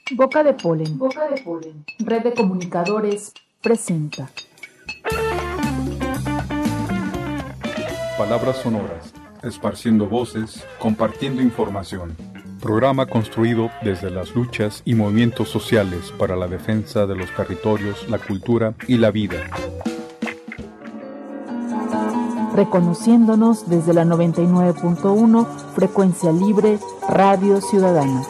Boca de Polen. Red de Comunicadores presenta. Palabras sonoras, esparciendo voces, compartiendo información. Programa construido desde las luchas y movimientos sociales para la defensa de los territorios, la cultura y la vida. Reconociéndonos desde la 99.1 Frecuencia Libre Radio Ciudadana.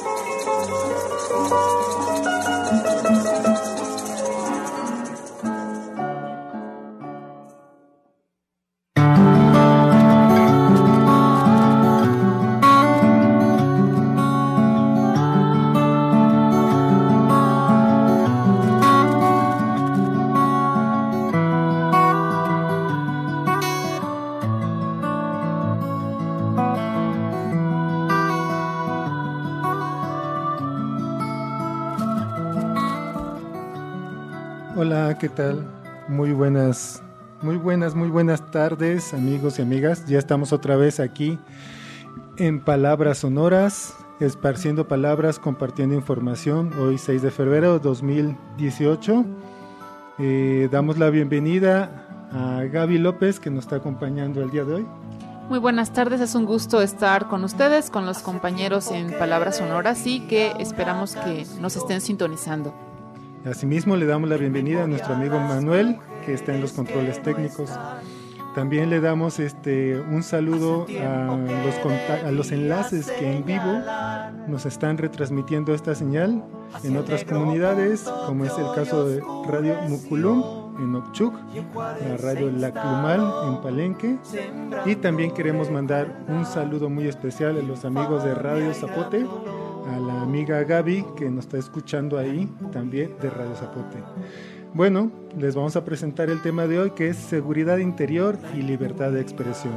Hola, ¿qué tal? Muy buenas tardes, amigos y amigas. Ya estamos otra vez aquí en Palabras Sonoras, esparciendo palabras, compartiendo información. Hoy 6 de febrero de 2018. Damos la bienvenida a Gaby López, que nos está acompañando el día de hoy. Muy buenas tardes, es un gusto estar con ustedes, con los compañeros en Palabras Sonoras y que esperamos que nos estén sintonizando. Asimismo, le damos la bienvenida a nuestro amigo Manuel, que está en los controles técnicos. También le damos un saludo a los enlaces que en vivo nos están retransmitiendo esta señal en otras comunidades, como es el caso de Radio Muculum en Ochuc, la Radio Laclumal en Palenque, y también queremos mandar un saludo muy especial a los amigos de Radio Zapote, a la amiga Gaby, que nos está escuchando ahí también de Radio Zapote. Bueno, les vamos a presentar el tema de hoy, que es seguridad interior y libertad de expresión.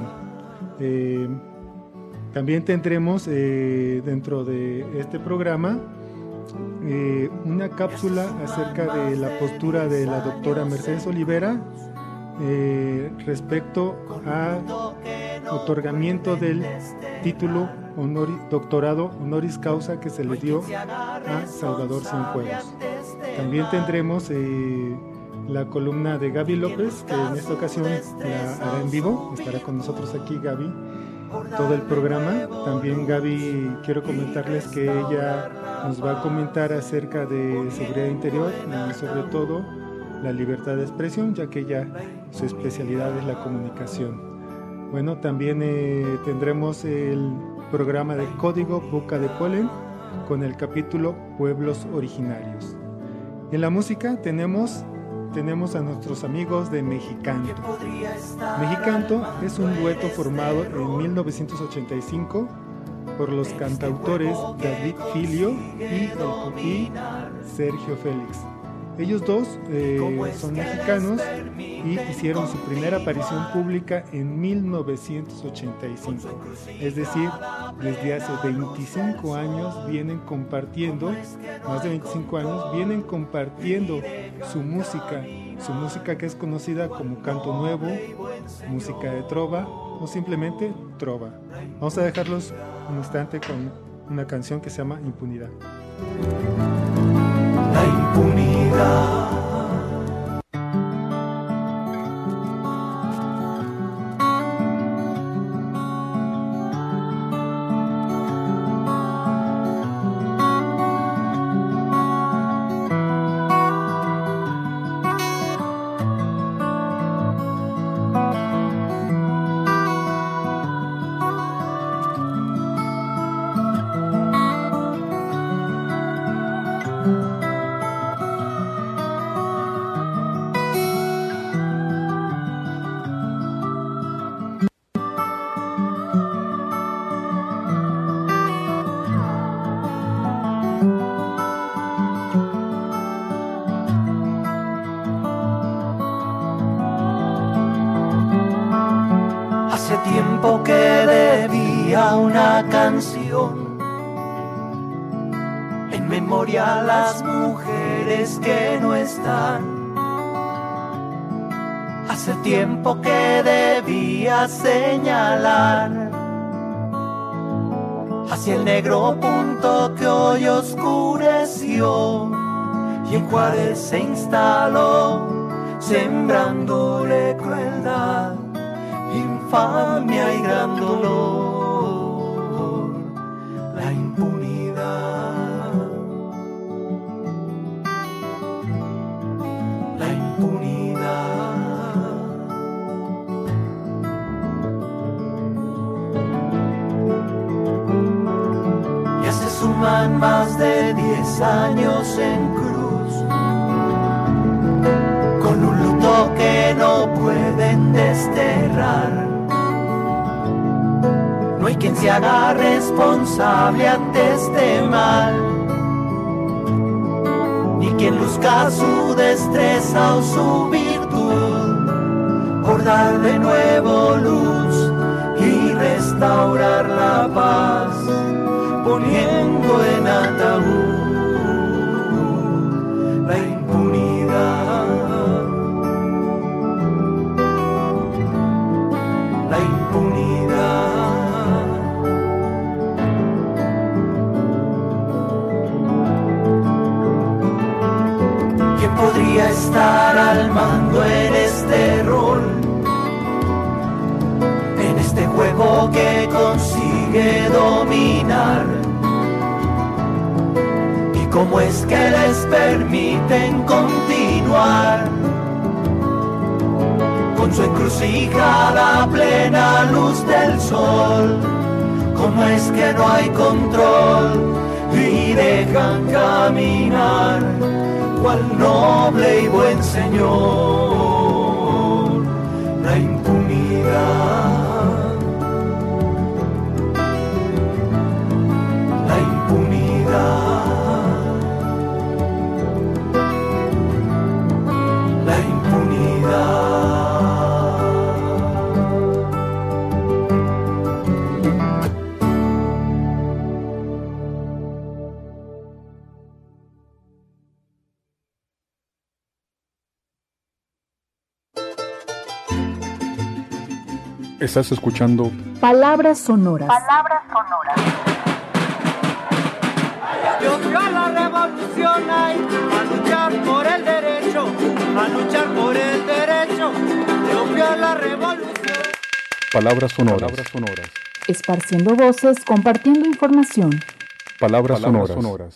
También tendremos dentro de este programa una cápsula acerca de la postura de la doctora Mercedes Olivera respecto a otorgamiento del título doctorado honoris causa que se le dio a Salvador Cienfuegos. También tendremos la columna de Gaby López, que en esta ocasión la hará en vivo. Estará con nosotros aquí Gaby todo el programa. También Gaby, quiero comentarles que ella nos va a comentar acerca de seguridad interior y sobre todo la libertad de expresión, ya que ella, su especialidad es la comunicación. Bueno, también tendremos el programa de Código Boca de Polen con el capítulo Pueblos Originarios. En la música tenemos a nuestros amigos de Mexicanto. Mexicanto es un dueto formado en 1985 por los cantautores David Filio y Sergio Félix. Ellos dos son mexicanos y hicieron su primera aparición pública en 1985. Es decir, desde hace 25 años vienen compartiendo, más de 25 años, vienen compartiendo su música que es conocida como canto nuevo, música de trova o simplemente trova. Vamos a dejarlos un instante con una canción que se llama Impunidad. La impunidad. Tiempo que debía una canción en memoria a las mujeres que no están. Hace tiempo que debía señalar hacia el negro punto que hoy oscureció, y en Juárez se instaló, sembrándole crueldad, infamia y gran dolor, la impunidad, la impunidad. Ya se suman más de 10 años en cruz, con un luto que no pueden desterrar. No hay quien se haga responsable ante este mal, ni quien luzca su destreza o su virtud por dar de nuevo luz y restaurar la paz, poniendo en ataúd la impunidad, la impunidad. ¿Quién podría estar al mando en este rol, en este juego que consigue dominar? ¿Y cómo es que les permiten continuar con su encrucijada a plena luz del sol? ¿Cómo es que no hay control y dejan caminar cual noble y buen señor? La impunidad, la impunidad, la impunidad. Estás escuchando Palabras sonoras. Dios vio la revolución ahí, a luchar por el derecho, a luchar por el derecho. Dios vio la revolución. Palabras sonoras. Esparciendo voces, compartiendo información. Palabras sonoras.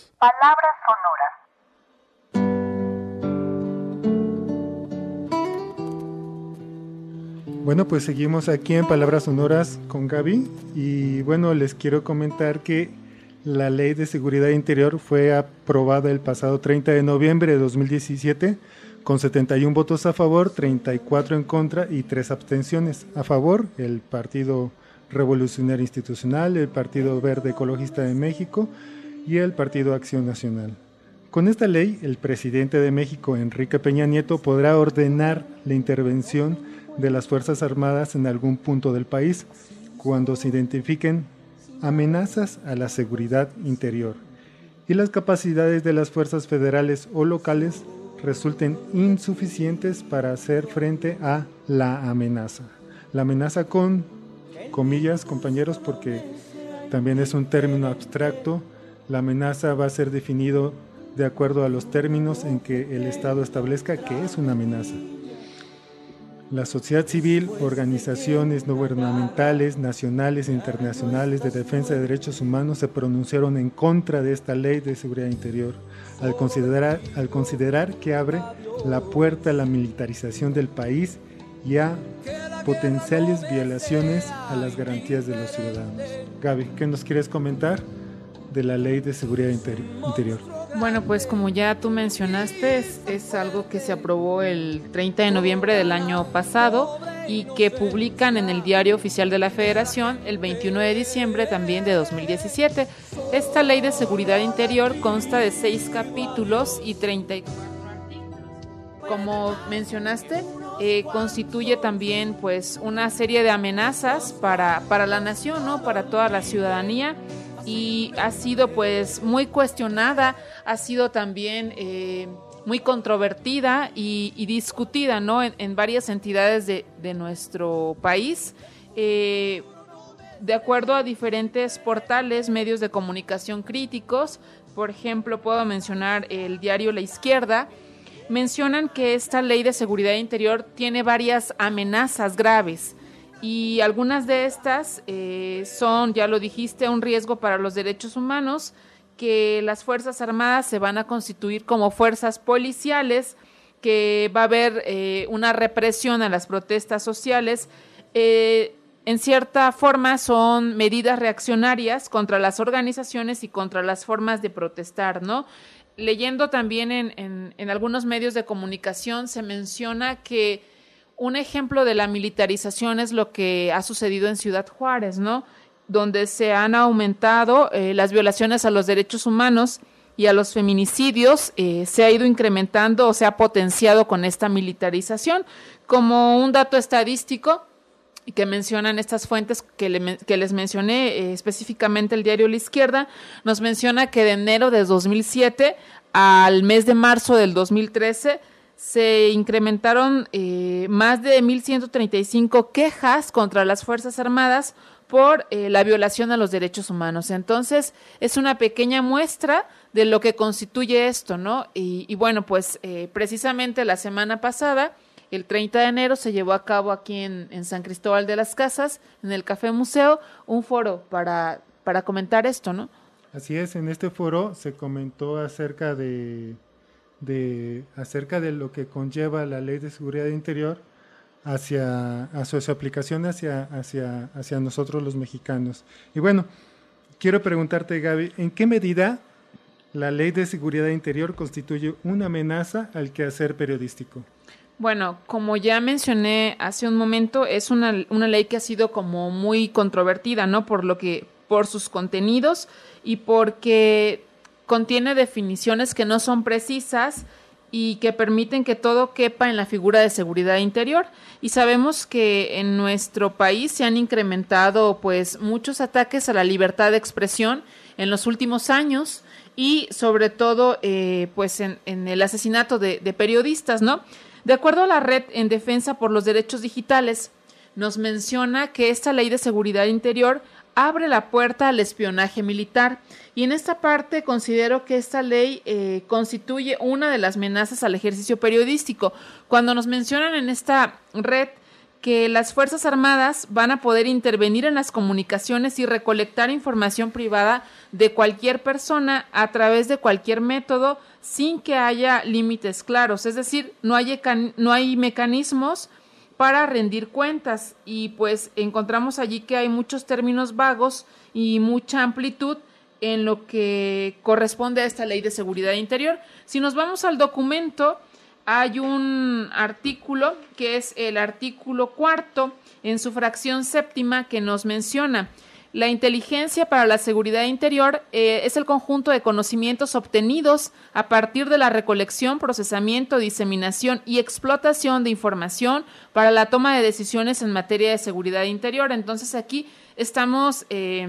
Bueno, pues seguimos aquí en Palabras Sonoras con Gaby y bueno, les quiero comentar que la Ley de Seguridad Interior fue aprobada el pasado 30 de noviembre de 2017 con 71 votos a favor, 34 en contra y 3 abstenciones. A favor, el Partido Revolucionario Institucional, el Partido Verde Ecologista de México y el Partido Acción Nacional. Con esta ley, el presidente de México, Enrique Peña Nieto, podrá ordenar la intervención de las Fuerzas Armadas en algún punto del país cuando se identifiquen amenazas a la seguridad interior y las capacidades de las fuerzas federales o locales resulten insuficientes para hacer frente a la amenaza. La amenaza con comillas, compañeros, porque también es un término abstracto. La amenaza va a ser definido de acuerdo a los términos en que el Estado establezca que es una amenaza. La sociedad civil, organizaciones no gubernamentales, nacionales e internacionales de defensa de derechos humanos se pronunciaron en contra de esta ley de seguridad interior, al considerar que abre la puerta a la militarización del país y a potenciales violaciones a las garantías de los ciudadanos. Gaby, ¿qué nos quieres comentar de la ley de seguridad interior? Bueno, pues como ya tú mencionaste, es algo que se aprobó el 30 de noviembre del año pasado y que publican en el Diario Oficial de la Federación el 21 de diciembre también de 2017. Esta ley de seguridad interior consta de 6 capítulos y 34 artículos. Como mencionaste, constituye también pues una serie de amenazas para la nación, ¿no? Para toda la ciudadanía. Y ha sido pues muy cuestionada, ha sido también muy controvertida y discutida, ¿no? en varias entidades de nuestro país. de acuerdo a diferentes portales, medios de comunicación críticos, por ejemplo, puedo mencionar el diario La Izquierda, mencionan que esta ley de seguridad interior tiene varias amenazas graves y algunas de estas son, ya lo dijiste, un riesgo para los derechos humanos, que las Fuerzas Armadas se van a constituir como fuerzas policiales, que va a haber una represión a las protestas sociales. En cierta forma son medidas reaccionarias contra las organizaciones y contra las formas de protestar, ¿no? Leyendo también en algunos medios de comunicación se menciona que un ejemplo de la militarización es lo que ha sucedido en Ciudad Juárez, ¿no? Donde se han aumentado las violaciones a los derechos humanos y a los feminicidios, se ha ido incrementando o se ha potenciado con esta militarización. Como un dato estadístico, y que mencionan estas fuentes que les mencioné, específicamente el diario La Izquierda, nos menciona que de enero de 2007 al mes de marzo del 2013 se incrementaron más de 1,135 quejas contra las Fuerzas Armadas por la violación a los derechos humanos. Entonces, es una pequeña muestra de lo que constituye esto, ¿no? Y bueno, pues precisamente la semana pasada, el 30 de enero, se llevó a cabo aquí en San Cristóbal de las Casas, en el Café Museo, un foro para comentar esto, ¿no? Así es, en este foro se comentó acerca de lo que conlleva la Ley de Seguridad Interior hacia su aplicación hacia nosotros los mexicanos. Y bueno, quiero preguntarte, Gaby, ¿en qué medida la Ley de Seguridad Interior constituye una amenaza al quehacer periodístico? Bueno, como ya mencioné hace un momento, es una ley que ha sido como muy controvertida, ¿no? Por sus contenidos y porque contiene definiciones que no son precisas y que permiten que todo quepa en la figura de seguridad interior. Y sabemos que en nuestro país se han incrementado pues muchos ataques a la libertad de expresión en los últimos años y sobre todo pues en el asesinato de periodistas, ¿no? De acuerdo a la Red en Defensa por los Derechos Digitales, nos menciona que esta ley de seguridad interior abre la puerta al espionaje militar. Y en esta parte considero que esta ley constituye una de las amenazas al ejercicio periodístico. Cuando nos mencionan en esta red que las Fuerzas Armadas van a poder intervenir en las comunicaciones y recolectar información privada de cualquier persona a través de cualquier método sin que haya límites claros. Es decir, no hay mecanismos para rendir cuentas y pues encontramos allí que hay muchos términos vagos y mucha amplitud en lo que corresponde a esta Ley de Seguridad Interior. Si nos vamos al documento, hay un artículo que es el artículo 4 en su fracción séptima que nos menciona: la inteligencia para la seguridad interior es el conjunto de conocimientos obtenidos a partir de la recolección, procesamiento, diseminación y explotación de información para la toma de decisiones en materia de seguridad interior. Entonces aquí estamos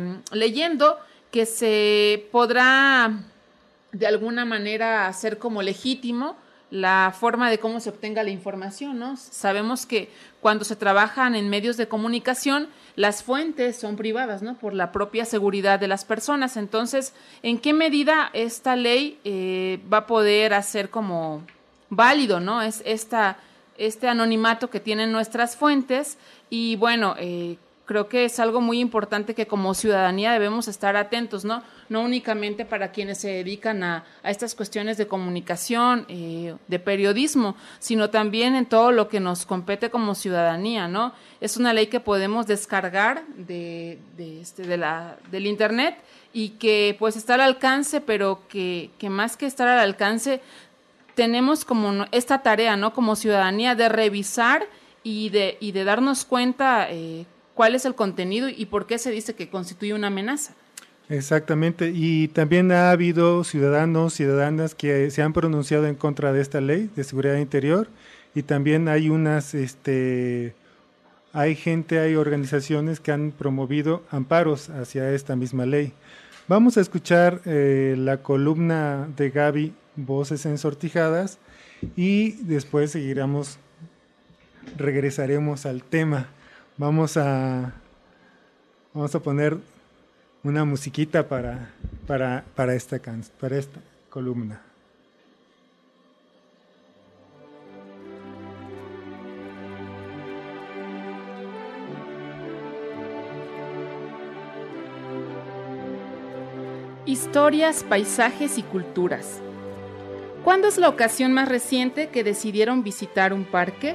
leyendo que se podrá de alguna manera hacer como legítimo la forma de cómo se obtenga la información, ¿no? Sabemos que cuando se trabajan en medios de comunicación, las fuentes son privadas, ¿no? Por la propia seguridad de las personas. Entonces, ¿en qué medida esta ley va a poder hacer como válido, ¿no? Es este anonimato que tienen nuestras fuentes y bueno, creo que es algo muy importante que como ciudadanía debemos estar atentos, ¿no? No únicamente para quienes se dedican a estas cuestiones de comunicación, de periodismo, sino también en todo lo que nos compete como ciudadanía, ¿no? Es una ley que podemos descargar del internet y que pues está al alcance, pero que más que estar al alcance, tenemos como esta tarea, ¿no? Como ciudadanía de revisar y de darnos cuenta cuál es el contenido y por qué se dice que constituye una amenaza. Exactamente, y también ha habido ciudadanas que se han pronunciado en contra de esta ley de seguridad interior y también hay hay organizaciones que han promovido amparos hacia esta misma ley. Vamos a escuchar la columna de Gaby, Voces Ensortijadas, y después regresaremos al tema. Vamos a Vamos a poner una musiquita para esta columna. Historias, paisajes y culturas. ¿Cuándo es la ocasión más reciente que decidieron visitar un parque?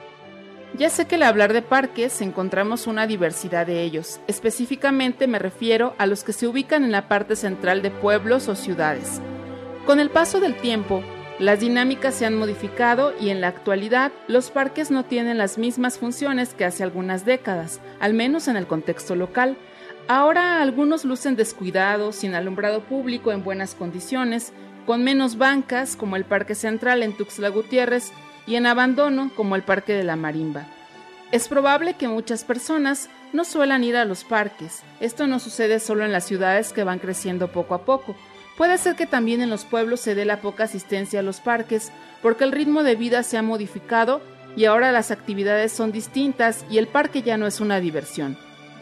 Ya sé que al hablar de parques encontramos una diversidad de ellos. Específicamente me refiero a los que se ubican en la parte central de pueblos o ciudades. Con el paso del tiempo, las dinámicas se han modificado y en la actualidad los parques no tienen las mismas funciones que hace algunas décadas, al menos en el contexto local. Ahora algunos lucen descuidados, sin alumbrado público en buenas condiciones, con menos bancas como el Parque Central en Tuxtla Gutiérrez y en abandono como el Parque de la Marimba. Es probable que muchas personas no suelan ir a los parques. Esto no sucede solo en las ciudades que van creciendo poco a poco. Puede ser que también en los pueblos se dé la poca asistencia a los parques porque el ritmo de vida se ha modificado y ahora las actividades son distintas y el parque ya no es una diversión.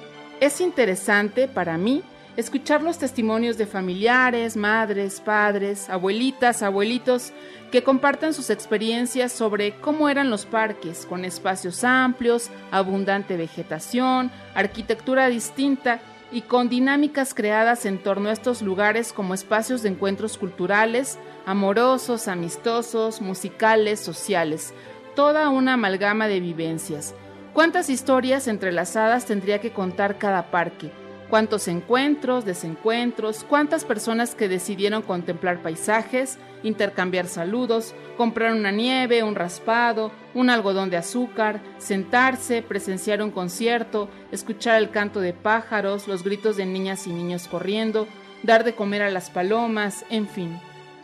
Es interesante para mí escuchar los testimonios de familiares, madres, padres, abuelitas, abuelitos que comparten sus experiencias sobre cómo eran los parques, con espacios amplios, abundante vegetación, arquitectura distinta y con dinámicas creadas en torno a estos lugares como espacios de encuentros culturales, amorosos, amistosos, musicales, sociales, toda una amalgama de vivencias. ¿Cuántas historias entrelazadas tendría que contar cada parque? ¿Cuántos encuentros, desencuentros? ¿Cuántas personas que decidieron contemplar paisajes, intercambiar saludos, comprar una nieve, un raspado, un algodón de azúcar, sentarse, presenciar un concierto, escuchar el canto de pájaros, los gritos de niñas y niños corriendo, dar de comer a las palomas, en fin?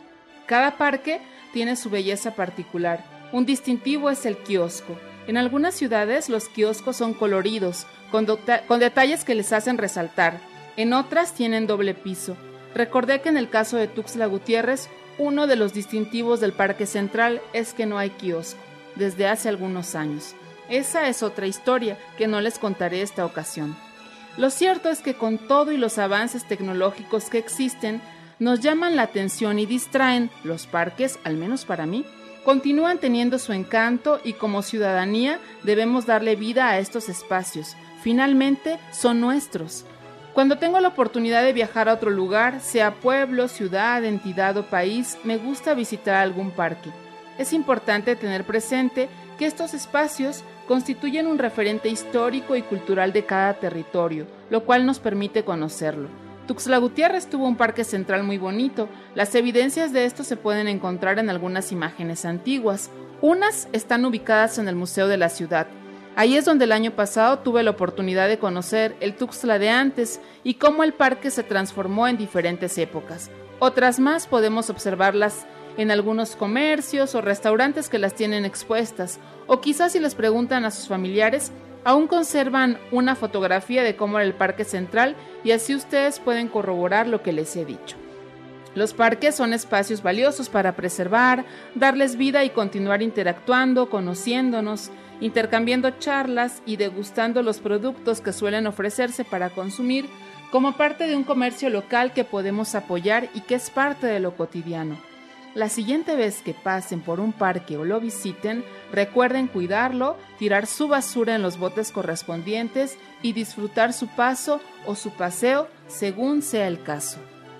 Cada parque tiene su belleza particular. Un distintivo es el kiosco. En algunas ciudades los kioscos son coloridos, con detalles que les hacen resaltar. En otras tienen doble piso. Recordé que en el caso de Tuxtla Gutiérrez, uno de los distintivos del Parque Central es que no hay kiosco, desde hace algunos años. Esa es otra historia que no les contaré esta ocasión. Lo cierto es que con todo y los avances tecnológicos que existen, nos llaman la atención y distraen. Los parques, al menos para mí, continúan teniendo su encanto y como ciudadanía debemos darle vida a estos espacios. Finalmente, son nuestros. Cuando tengo la oportunidad de viajar a otro lugar, sea pueblo, ciudad, entidad o país, me gusta visitar algún parque. Es importante tener presente que estos espacios constituyen un referente histórico y cultural de cada territorio, lo cual nos permite conocerlo. Tuxtla Gutiérrez tuvo un parque central muy bonito. Las evidencias de esto se pueden encontrar en algunas imágenes antiguas. Unas están ubicadas en el Museo de la Ciudad. Ahí es donde el año pasado tuve la oportunidad de conocer el Tuxtla de antes y cómo el parque se transformó en diferentes épocas. Otras más podemos observarlas en algunos comercios o restaurantes que las tienen expuestas, o quizás si les preguntan a sus familiares, aún conservan una fotografía de cómo era el Parque Central y así ustedes pueden corroborar lo que les he dicho. Los parques son espacios valiosos para preservar, darles vida y continuar interactuando, conociéndonos, intercambiando charlas y degustando los productos que suelen ofrecerse para consumir como parte de un comercio local que podemos apoyar y que es parte de lo cotidiano. La siguiente vez que pasen por un parque o lo visiten, recuerden cuidarlo, tirar su basura en los botes correspondientes y disfrutar su paso o su paseo según sea el caso.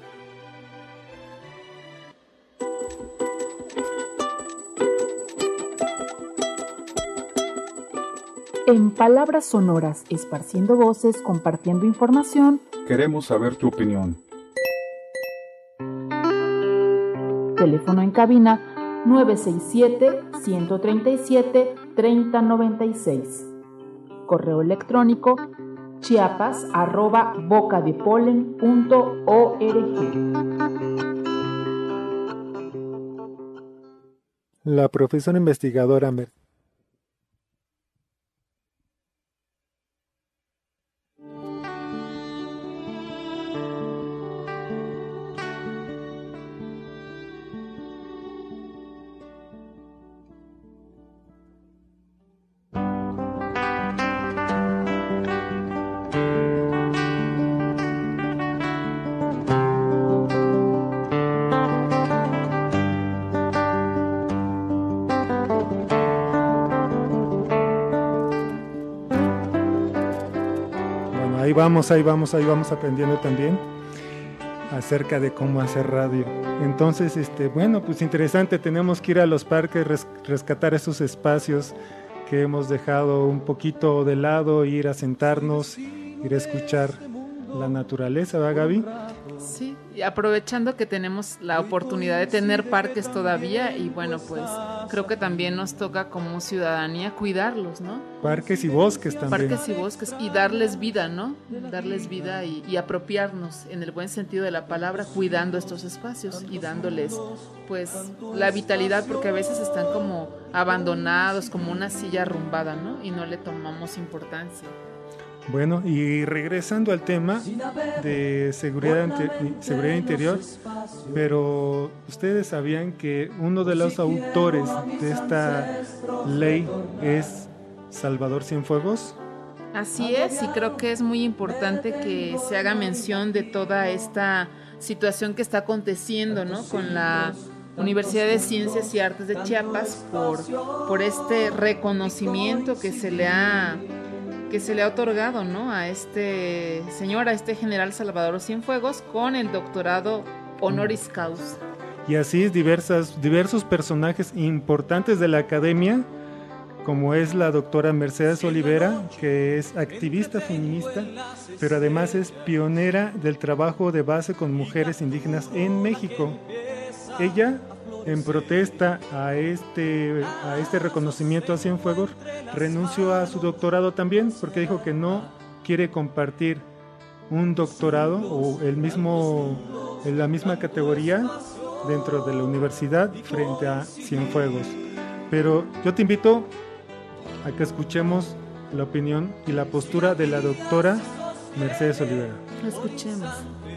En Palabras Sonoras, esparciendo voces, compartiendo información, queremos saber tu opinión. Teléfono en cabina 967-137-3096. Correo electrónico chiapas@bocadepolen.org. La profesora investigadora vamos aprendiendo también acerca de cómo hacer radio. Entonces, bueno, pues interesante, tenemos que ir a los parques, rescatar esos espacios que hemos dejado un poquito de lado, ir a sentarnos, ir a escuchar la naturaleza, ¿verdad, Gaby? Sí, y aprovechando que tenemos la oportunidad de tener parques todavía, y bueno, pues creo que también nos toca como ciudadanía cuidarlos, ¿no? Parques y bosques también. Parques y bosques, y darles vida, ¿no? Darles vida y apropiarnos, en el buen sentido de la palabra, cuidando estos espacios y dándoles, pues, la vitalidad, porque a veces están como abandonados, como una silla arrumbada, ¿no? Y no le tomamos importancia. Bueno, y regresando al tema de seguridad interior, pero ¿ustedes sabían que uno de los autores de esta ley es Salvador Cienfuegos? Así es, y creo que es muy importante que se haga mención de toda esta situación que está aconteciendo, ¿no? Con la Universidad de Ciencias y Artes de Chiapas por este reconocimiento que se le ha otorgado, ¿no? A este señor, a este general Salvador Cienfuegos, con el doctorado honoris causa. Y así diversos personajes importantes de la academia, como es la doctora Mercedes Olivera, que es activista feminista, pero además es pionera del trabajo de base con mujeres indígenas en México. Ella, en protesta a este reconocimiento a Cienfuegos, renunció a su doctorado también, porque dijo que no quiere compartir un doctorado o en la misma categoría dentro de la universidad frente a Cienfuegos. Pero yo te invito a que escuchemos la opinión y la postura de la doctora Mercedes Olivera. Lo escuchemos.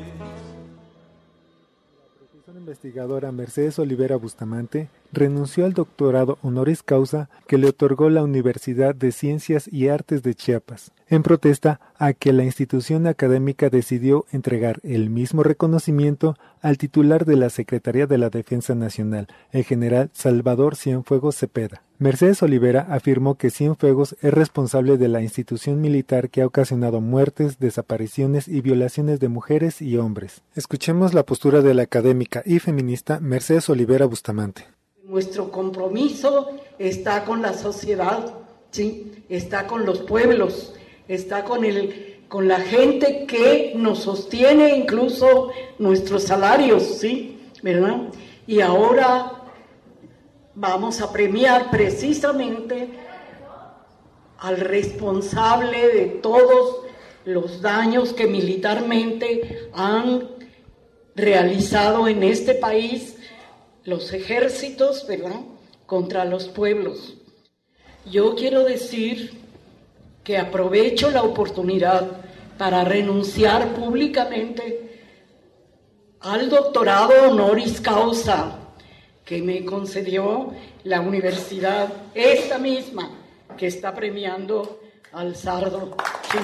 La investigadora Mercedes Olivera Bustamante renunció al doctorado honoris causa que le otorgó la Universidad de Ciencias y Artes de Chiapas, en protesta a que la institución académica decidió entregar el mismo reconocimiento al titular de la Secretaría de la Defensa Nacional, el general Salvador Cienfuegos Cepeda. Mercedes Olivera afirmó que Cienfuegos es responsable de la institución militar que ha ocasionado muertes, desapariciones y violaciones de mujeres y hombres. Escuchemos la postura de la académica y feminista Mercedes Olivera Bustamante. Nuestro compromiso está con la sociedad, ¿sí? Está con los pueblos, está con la gente que nos sostiene, incluso nuestros salarios, ¿sí? ¿Verdad? Y ahora vamos a premiar precisamente al responsable de todos los daños que militarmente han realizado en este país los ejércitos, ¿verdad?, contra los pueblos. Yo quiero decir que aprovecho la oportunidad para renunciar públicamente al doctorado honoris causa que me concedió la universidad, esta misma que está premiando al Sardo. Sí.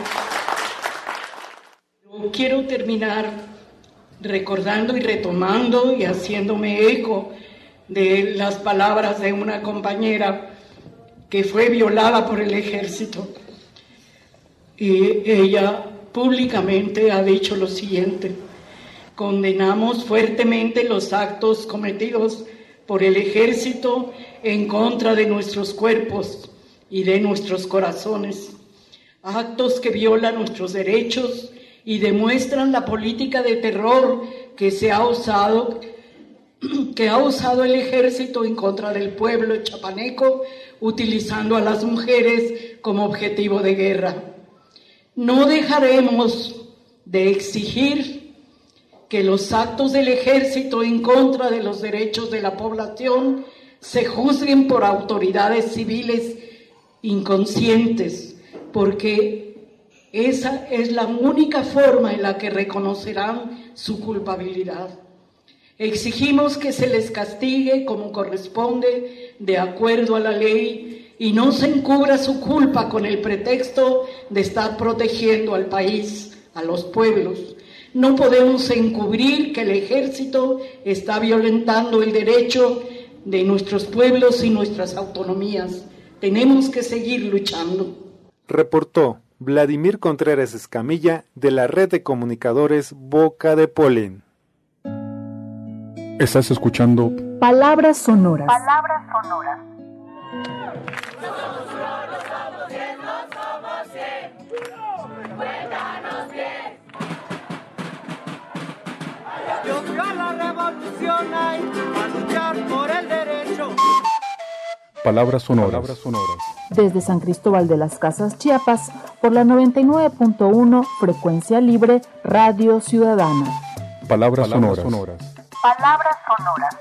Yo quiero terminar recordando y retomando y haciéndome eco de las palabras de una compañera que fue violada por el ejército. Y ella públicamente ha dicho lo siguiente: condenamos fuertemente los actos cometidos por el ejército en contra de nuestros cuerpos y de nuestros corazones, actos que violan nuestros derechos y demuestran la política de terror que ha usado el ejército en contra del pueblo chapaneco, utilizando a las mujeres como objetivo de guerra. No dejaremos de exigir que los actos del ejército en contra de los derechos de la población se juzguen por autoridades civiles inconscientes, porque esa es la única forma en la que reconocerán su culpabilidad. Exigimos que se les castigue como corresponde, de acuerdo a la ley, y no se encubra su culpa con el pretexto de estar protegiendo al país, a los pueblos. No podemos encubrir que el ejército está violentando el derecho de nuestros pueblos y nuestras autonomías. Tenemos que seguir luchando. Reportó Vladimir Contreras Escamilla, de la red de comunicadores Boca de Polen. Estás escuchando Palabras Sonoras. Palabras Sonoras. Palabras Sonoras. Desde San Cristóbal de las Casas, Chiapas, por la 99.1 Frecuencia Libre Radio Ciudadana. Palabras Sonoras. Palabras Sonoras.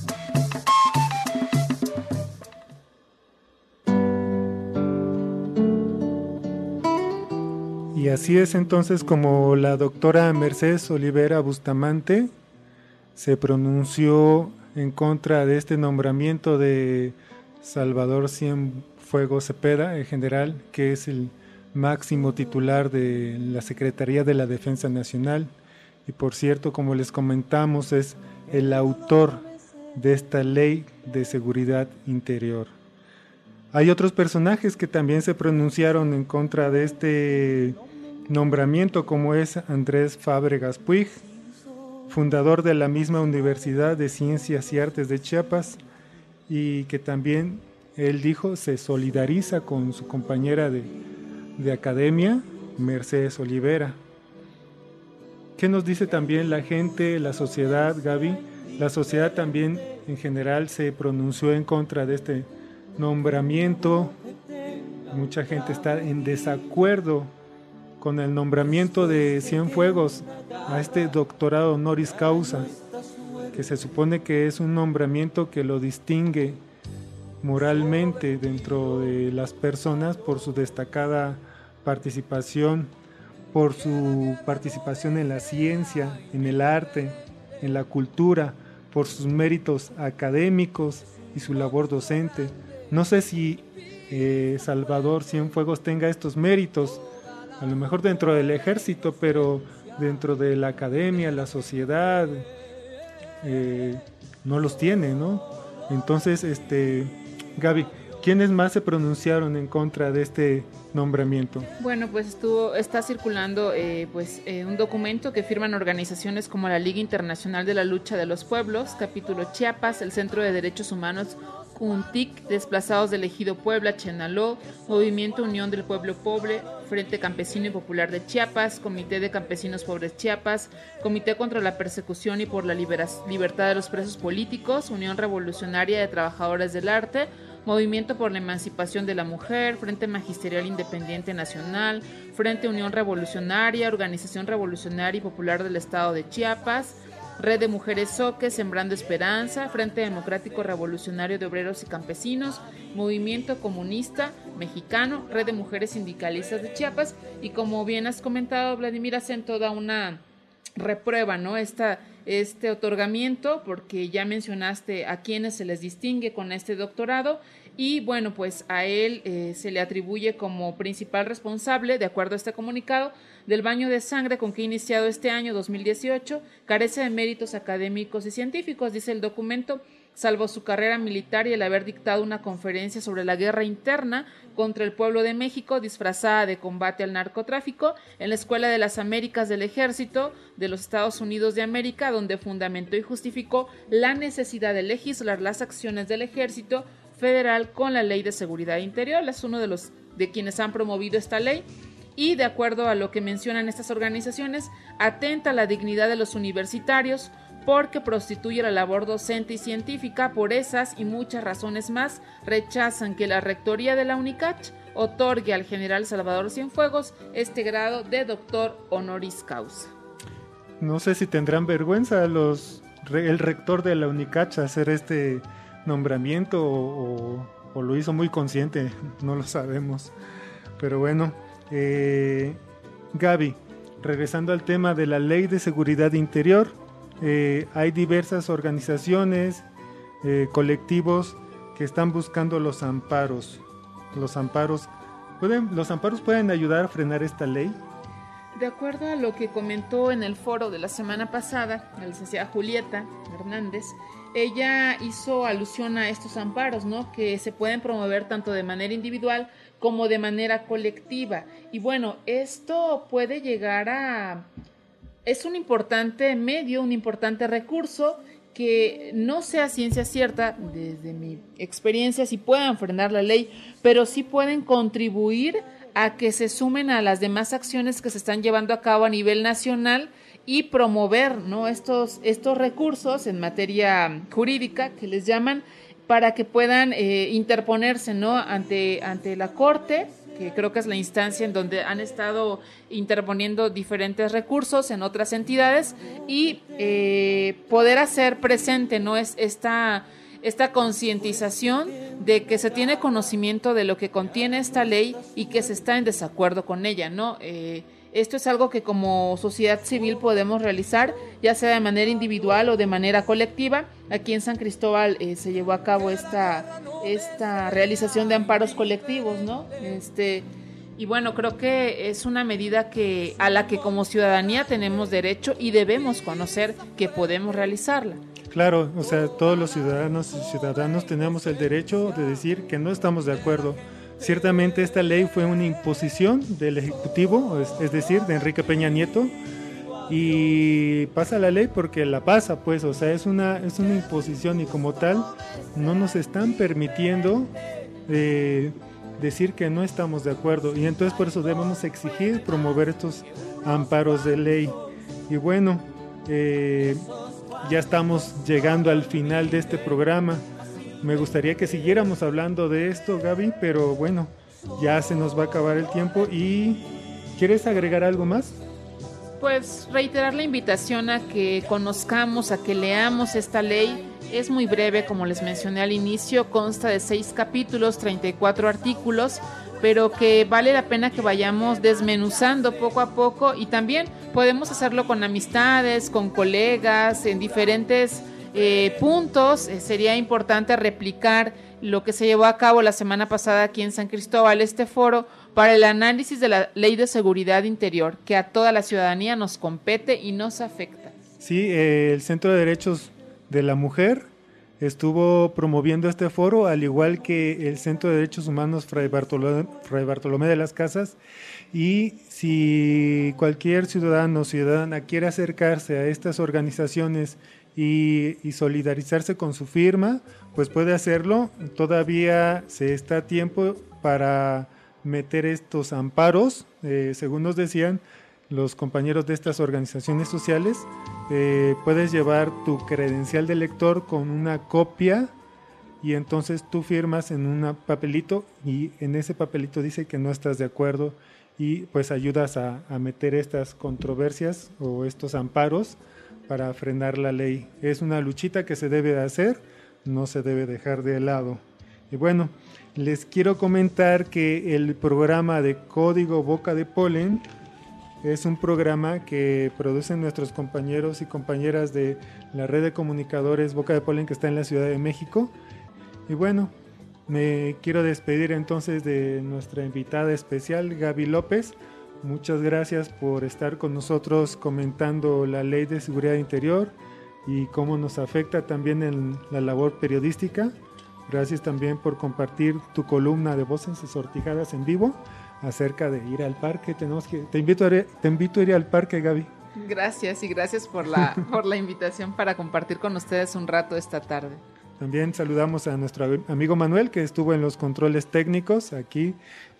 Y así es entonces como la doctora Mercedes Olivera Bustamante se pronunció en contra de este nombramiento de Salvador Cienfuegos Cepeda, el general, que es el máximo titular de la Secretaría de la Defensa Nacional. Y por cierto, como les comentamos, es el autor de esta ley de seguridad interior. Hay otros personajes que también se pronunciaron en contra de este nombramiento, como es Andrés Fábregas Puig, fundador de la misma Universidad de Ciencias y Artes de Chiapas, y que también, él dijo, se solidariza con su compañera de academia, Mercedes Olivera. ¿Qué nos dice también la gente, la sociedad, Gaby? La sociedad también en general se pronunció en contra de este nombramiento. Mucha gente está en desacuerdo con el nombramiento de Cienfuegos a este doctorado honoris causa, que se supone que es un nombramiento que lo distingue moralmente dentro de las personas por su destacada participación, por su participación en la ciencia, en el arte, en la cultura, por sus méritos académicos y su labor docente. No sé si Salvador Cienfuegos tenga estos méritos, a lo mejor dentro del ejército, pero dentro de la academia, la sociedad, no los tiene, ¿no? Entonces, Gaby, ¿quiénes más se pronunciaron en contra de este nombramiento? Bueno, pues está circulando un documento que firman organizaciones como la Liga Internacional de la Lucha de los Pueblos, Capítulo Chiapas, el Centro de Derechos Humanos UNTIC, Desplazados del Ejido Puebla, Chenaló, Movimiento Unión del Pueblo Pobre, Frente Campesino y Popular de Chiapas, Comité de Campesinos Pobres Chiapas, Comité contra la Persecución y por la Libertad de los Presos Políticos, Unión Revolucionaria de Trabajadores del Arte, Movimiento por la Emancipación de la Mujer, Frente Magisterial Independiente Nacional, Frente Unión Revolucionaria, Organización Revolucionaria y Popular del Estado de Chiapas, Red de Mujeres Soque, Sembrando Esperanza, Frente Democrático Revolucionario de Obreros y Campesinos, Movimiento Comunista Mexicano, Red de Mujeres Sindicalistas de Chiapas, y como bien has comentado, Vladimir, hacen toda una reprueba, ¿no? Este otorgamiento, porque ya mencionaste a quienes se les distingue con este doctorado, y bueno, pues a él se le atribuye como principal responsable, de acuerdo a este comunicado, del baño de sangre con que ha iniciado este año 2018, carece de méritos académicos y científicos, dice el documento, salvo su carrera militar y el haber dictado una conferencia sobre la guerra interna contra el pueblo de México disfrazada de combate al narcotráfico en la Escuela de las Américas del Ejército de los Estados Unidos de América, donde fundamentó y justificó la necesidad de legislar las acciones del Ejército Federal con la Ley de Seguridad Interior. Es uno de quienes han promovido esta ley. Y de acuerdo a lo que mencionan estas organizaciones, atenta a la dignidad de los universitarios porque prostituye la labor docente y científica. Por esas y muchas razones más, rechazan que la rectoría de la UNICACH otorgue al general Salvador Cienfuegos este grado de doctor honoris causa. No sé si tendrán vergüenza el rector de la UNICACH hacer este nombramiento o lo hizo muy consciente, no lo sabemos. Pero bueno, Gaby, regresando al tema de la Ley de Seguridad Interior, hay diversas organizaciones, colectivos que están buscando los amparos. Los amparos pueden ayudar a frenar esta ley. De acuerdo a lo que comentó en el foro de la semana pasada la licenciada Julieta Hernández, ella hizo alusión a estos amparos, ¿no? Que se pueden promover tanto de manera individual como de manera colectiva. Y bueno, esto puede llegar es un importante medio, un importante recurso que no sea ciencia cierta, desde mi experiencia, si puedan frenar la ley, pero sí pueden contribuir a que se sumen a las demás acciones que se están llevando a cabo a nivel nacional y promover, ¿no?, estos recursos en materia jurídica, que les llaman, para que puedan interponerse, ¿no?, ante la Corte, que creo que es la instancia en donde han estado interponiendo diferentes recursos en otras entidades, y poder hacer presente, ¿no?, esta concientización de que se tiene conocimiento de lo que contiene esta ley y que se está en desacuerdo con ella, ¿no? Esto es algo que como sociedad civil podemos realizar, ya sea de manera individual o de manera colectiva. Aquí en San Cristóbal se llevó a cabo esta realización de amparos colectivos, ¿no? Y bueno, creo que es una medida a la que como ciudadanía tenemos derecho y debemos conocer que podemos realizarla. Claro, o sea, todos los ciudadanos y ciudadanas tenemos el derecho de decir que no estamos de acuerdo. Ciertamente esta ley fue una imposición del Ejecutivo, es decir, de Enrique Peña Nieto, y pasa la ley porque la pasa, pues, o sea, es una imposición, y como tal no nos están permitiendo decir que no estamos de acuerdo, y entonces por eso debemos exigir promover estos amparos de ley. Y bueno, ya estamos llegando al final de este programa. Me gustaría que siguiéramos hablando de esto, Gaby, pero bueno, ya se nos va a acabar el tiempo. ¿Y quieres agregar algo más? Pues reiterar la invitación a que conozcamos, a que leamos esta ley. Es muy breve, como les mencioné al inicio, consta de 6 capítulos, 34 artículos, pero que vale la pena que vayamos desmenuzando poco a poco, y también podemos hacerlo con amistades, con colegas, en diferentes puntos. Sería importante replicar lo que se llevó a cabo la semana pasada aquí en San Cristóbal, este foro para el análisis de la Ley de Seguridad Interior, que a toda la ciudadanía nos compete y nos afecta. Sí, el Centro de Derechos de la Mujer estuvo promoviendo este foro, al igual que el Centro de Derechos Humanos Fray Bartolomé de las Casas, y si cualquier ciudadano o ciudadana quiere acercarse a estas organizaciones y solidarizarse con su firma, pues puede hacerlo. Todavía se está a tiempo para meter estos amparos, según nos decían los compañeros de estas organizaciones sociales. Puedes llevar tu credencial de lector con una copia, y entonces tú firmas en un papelito, y en ese papelito dice que no estás de acuerdo, y pues ayudas a meter estas controversias o estos amparos para frenar la ley. Es una luchita que se debe de hacer, no se debe dejar de lado. Y bueno, les quiero comentar que el programa de Código Boca de Polen es un programa que producen nuestros compañeros y compañeras de la red de comunicadores Boca de Polen, que está en la Ciudad de México. Y bueno, me quiero despedir entonces de nuestra invitada especial, Gaby López. Muchas gracias por estar con nosotros comentando la Ley de Seguridad Interior y cómo nos afecta también en la labor periodística. Gracias también por compartir tu columna de Voces Ensortijadas en vivo acerca de ir al parque. Te invito a ir al parque, Gaby. Gracias, y gracias por la invitación para compartir con ustedes un rato esta tarde. También saludamos a nuestro amigo Manuel, que estuvo en los controles técnicos aquí.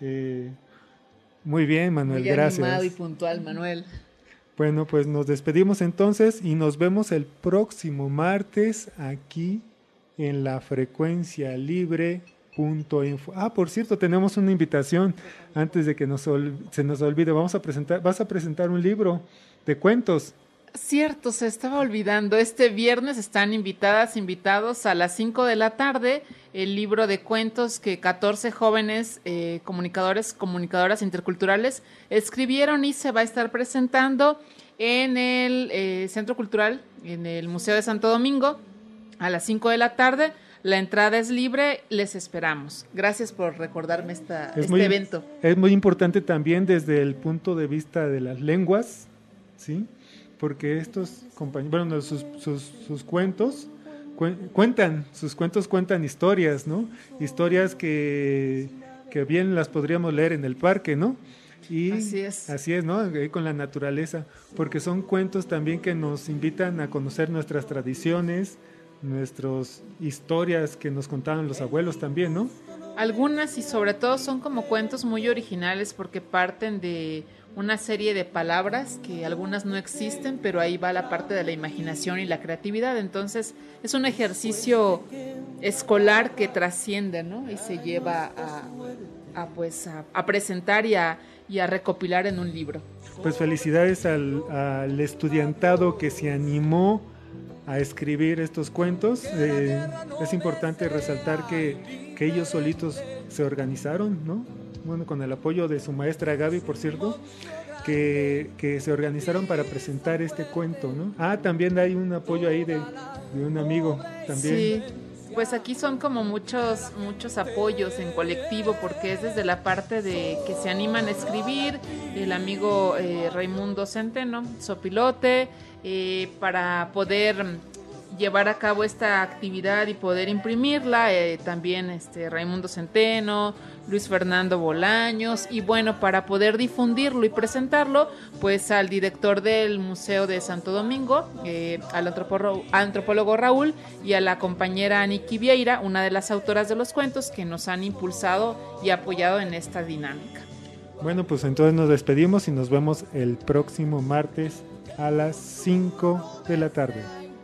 Muy bien, Manuel, muy gracias. Muy animado y puntual, Manuel. Bueno, pues nos despedimos entonces y nos vemos el próximo martes aquí en la frecuencia libre.info. Por cierto, tenemos una invitación antes de que se nos olvide. Vas a presentar un libro de cuentos. Cierto, se estaba olvidando. Este viernes están invitados a las 5 de la tarde, el libro de cuentos que 14 jóvenes comunicadoras interculturales escribieron, y se va a estar presentando en el Centro Cultural, en el Museo de Santo Domingo, a las 5 de la tarde. La entrada es libre, les esperamos. Gracias por recordarme este evento. Es muy importante también desde el punto de vista de las lenguas, ¿sí? Porque estos compañeros, sus cuentos cuentan historias, ¿no? Historias que que bien las podríamos leer en el parque, ¿no? Y así es, ¿no? Ahí con la naturaleza, porque son cuentos también que nos invitan a conocer nuestras tradiciones, nuestras historias que nos contaban los abuelos también, ¿no? Algunas, y sobre todo son como cuentos muy originales porque parten de una serie de palabras que algunas no existen, pero ahí va la parte de la imaginación y la creatividad. Entonces es un ejercicio escolar que trasciende, ¿no? Y se lleva a presentar y a recopilar en un libro. Pues felicidades al estudiantado que se animó a escribir estos cuentos. Es importante resaltar que ellos solitos se organizaron, ¿no? Bueno, con el apoyo de su maestra Gaby, por cierto, que se organizaron para presentar este cuento, ¿no? También hay un apoyo ahí de un amigo también. Sí, pues aquí son como muchos apoyos en colectivo, porque es desde la parte de que se animan a escribir, el amigo Raimundo Centeno, sopilote, para poder llevar a cabo esta actividad y poder imprimirla, también Raimundo Centeno, Luis Fernando Bolaños, y bueno, para poder difundirlo y presentarlo, pues al director del Museo de Santo Domingo, al antropólogo Raúl, y a la compañera Aniki Vieira, una de las autoras de los cuentos, que nos han impulsado y apoyado en esta dinámica. Bueno, pues entonces nos despedimos y nos vemos el próximo martes a las 5 de la tarde.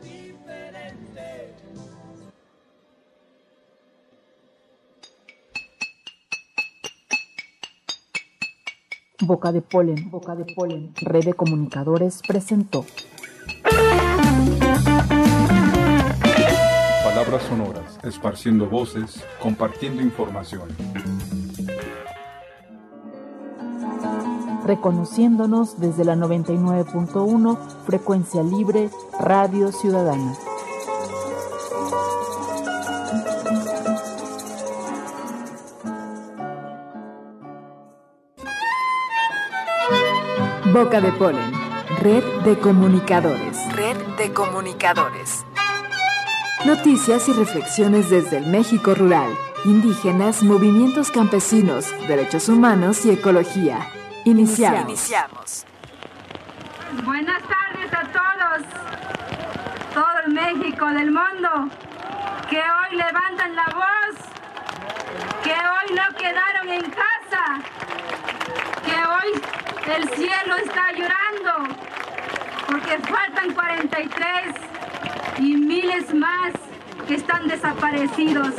Boca de Polen, Red de Comunicadores presentó. Palabras sonoras, esparciendo voces, compartiendo información. Reconociéndonos desde la 99.1 Frecuencia Libre, Radio Ciudadana. Boca de Polen, Red de Comunicadores. Noticias y reflexiones desde el México rural, indígenas, movimientos campesinos, derechos humanos y ecología. Iniciamos. Buenas tardes a todos, todo el México del mundo, que hoy levantan la voz, que hoy no quedaron en casa, que hoy el cielo está llorando, porque faltan 43 y miles más que están desaparecidos.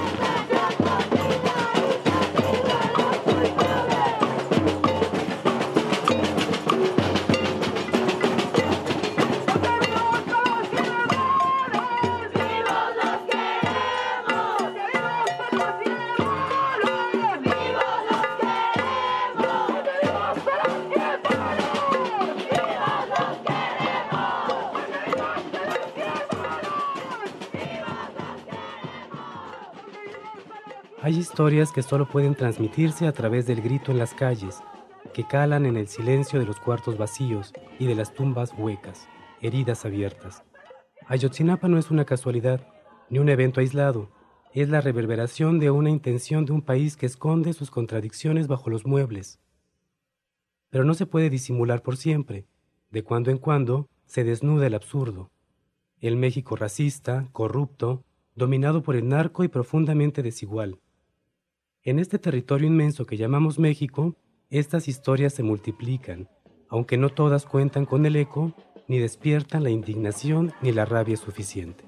Hay historias que solo pueden transmitirse a través del grito en las calles, que calan en el silencio de los cuartos vacíos y de las tumbas huecas, heridas abiertas. Ayotzinapa no es una casualidad, ni un evento aislado, es la reverberación de una intención de un país que esconde sus contradicciones bajo los muebles. Pero no se puede disimular por siempre, de cuando en cuando se desnuda el absurdo. El México racista, corrupto, dominado por el narco y profundamente desigual. En este territorio inmenso que llamamos México, estas historias se multiplican, aunque no todas cuentan con el eco, ni despiertan la indignación ni la rabia suficiente.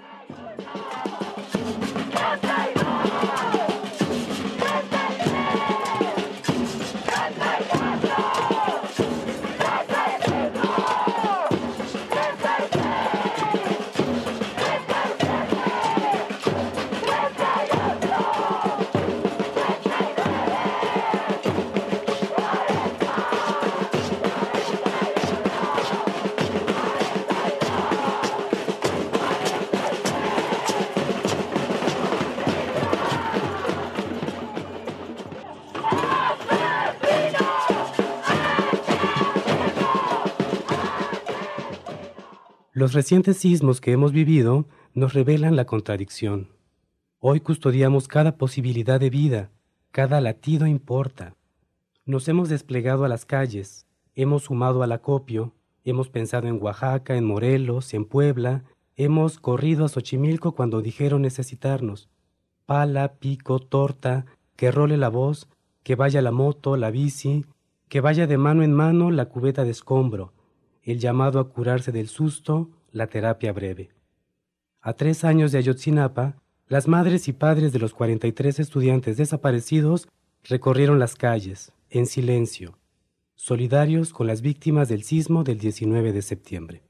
Los recientes sismos que hemos vivido nos revelan la contradicción. Hoy custodiamos cada posibilidad de vida, Cada latido importa. Nos hemos desplegado a las calles, hemos sumado al acopio, hemos pensado en Oaxaca, en Morelos, en Puebla, hemos corrido a Xochimilco cuando dijeron necesitarnos. Pala, pico, torta, que role la voz, que vaya la moto, la bici, que vaya de mano en mano la cubeta de escombro, el llamado a curarse del susto, la terapia breve. A 3 años de Ayotzinapa, las madres y padres de los 43 estudiantes desaparecidos recorrieron las calles, en silencio, solidarios con las víctimas del sismo del 19 de septiembre.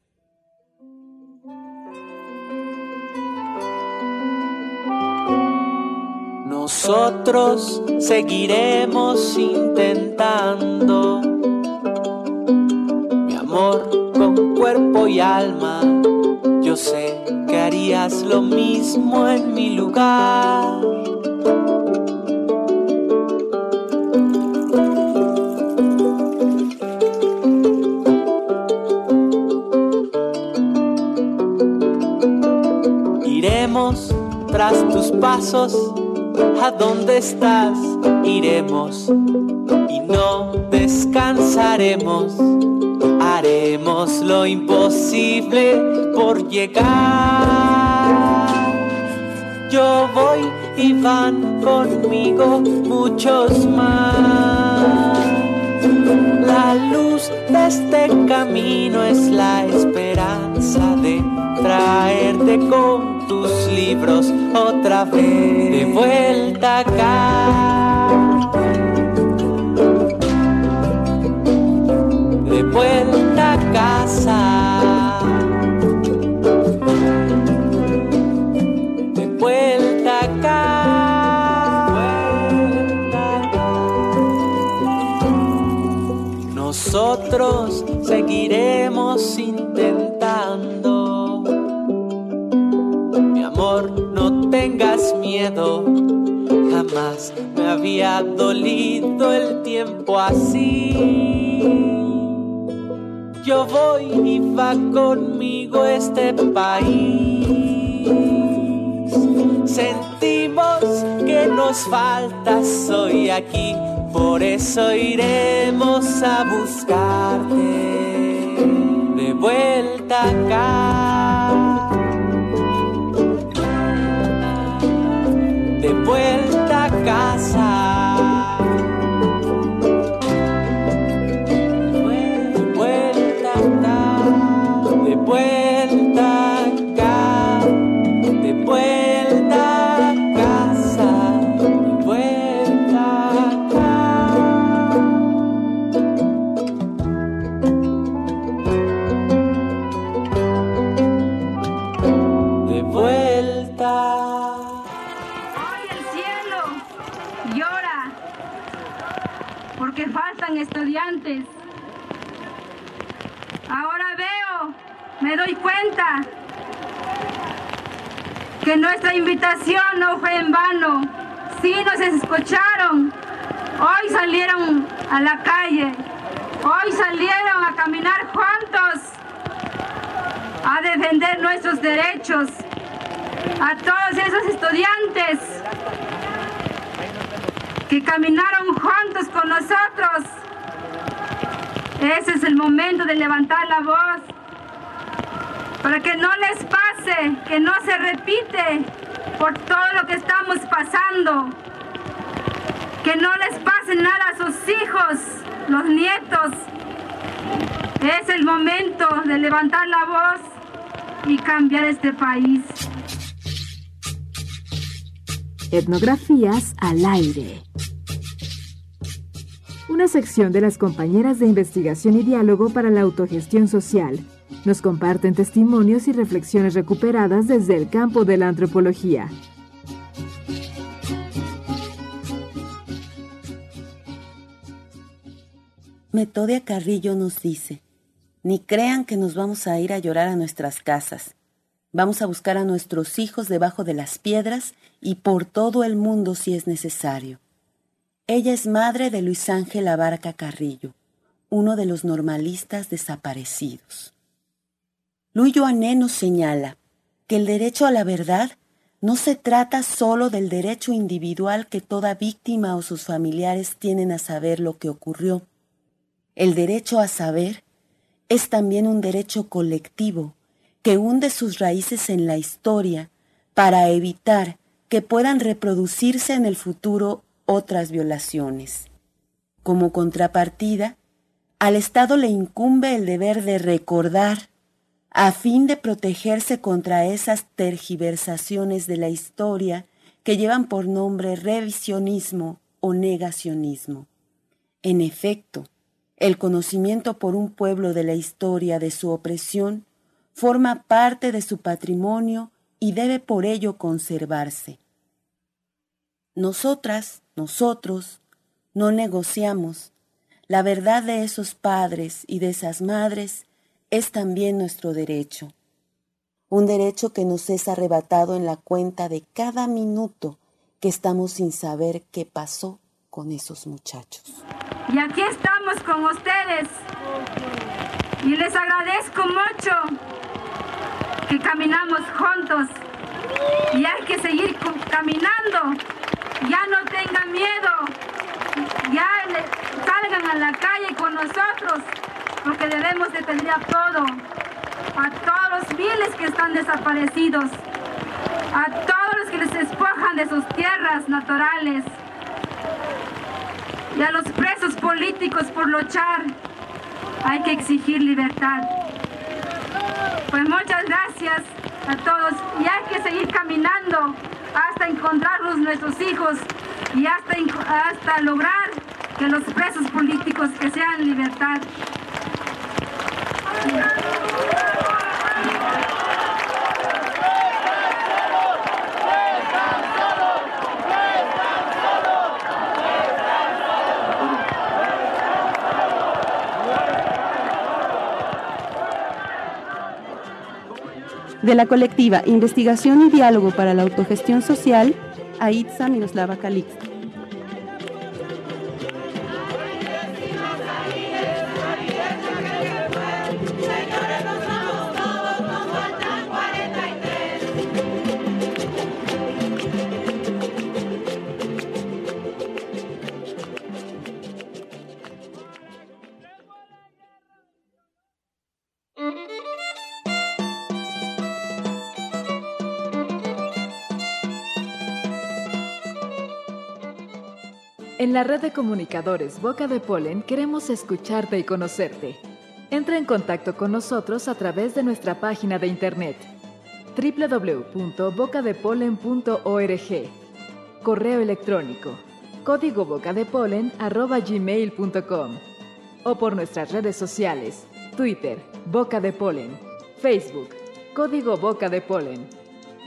Nosotros seguiremos intentando, mi amor, con cuerpo y alma. Yo sé que harías lo mismo en mi lugar. Iremos tras tus pasos, a donde estás iremos y no descansaremos. Haremos lo imposible por llegar. Yo voy y van conmigo muchos más. La luz de este camino es la esperanza de traerte con tus libros otra vez de vuelta acá, de vuelta a casa, de vuelta acá, nosotros seguiremos intentando. No tengas miedo, jamás me había dolido el tiempo así. Yo voy y va conmigo este país. Sentimos que nos falta, soy aquí, por eso iremos a buscarte de vuelta acá. De vuelta a casa, de vuelta acá, de vuelta acá, de vuelta a casa, de vuelta acá. De vuelta. Porque faltan estudiantes. Ahora veo, me doy cuenta que nuestra invitación no fue en vano. Sí nos escucharon. Hoy salieron a la calle. Hoy salieron a caminar juntos a defender nuestros derechos. A todos esos estudiantes que caminaron juntos con nosotros. Ese es el momento de levantar la voz para que no les pase, que no se repite por todo lo que estamos pasando, que no les pase nada a sus hijos, los nietos. Es el momento de levantar la voz y cambiar este país. Etnografías al aire. Una sección de las compañeras de investigación y diálogo para la autogestión social. Nos comparten testimonios y reflexiones recuperadas desde el campo de la antropología. Metodia Carrillo nos dice: ni crean que nos vamos a ir a llorar a nuestras casas. Vamos a buscar a nuestros hijos debajo de las piedras y por todo el mundo si es necesario. Ella es madre de Luis Ángel Abarca Carrillo, uno de los normalistas desaparecidos. Luis Joané nos señala que el derecho a la verdad No se trata solo del derecho individual que toda víctima o sus familiares tienen a saber lo que ocurrió. El derecho a saber es también un derecho colectivo que hunde sus raíces en la historia para evitar que puedan reproducirse en el futuro otras violaciones. Como contrapartida, al Estado le incumbe el deber de recordar a fin de protegerse contra esas tergiversaciones de la historia que llevan por nombre revisionismo o negacionismo. En efecto, el conocimiento por un pueblo de la historia de su opresión forma parte de su patrimonio y debe por ello conservarse. Nosotras, nosotros, no negociamos. La verdad de esos padres y de esas madres es también nuestro derecho. Un derecho que nos es arrebatado en la cuenta de cada minuto que estamos sin saber qué pasó con esos muchachos. Y aquí estamos con ustedes. Y les agradezco mucho que caminamos juntos. Y hay que seguir caminando. Ya no tengan miedo. Ya salgan a la calle con nosotros, porque debemos defender a todo. A todos los miles que están desaparecidos. A todos los que les despojan de sus tierras naturales. Y a los presos políticos por luchar. Hay que exigir libertad. Pues muchas gracias a todos y hay que seguir caminando hasta encontrarlos nuestros hijos y hasta lograr que los presos políticos que sean libertad. De la colectiva Investigación y Diálogo para la Autogestión Social, Aitza Miroslava Calixto. En la red de comunicadores Boca de Polen queremos escucharte y conocerte. Entra en contacto con nosotros a través de nuestra página de internet www.bocadepolen.org, correo electrónico códigobocadepolen@gmail.com o por nuestras redes sociales, Twitter, Boca de Polen, Facebook, Código Boca de Polen.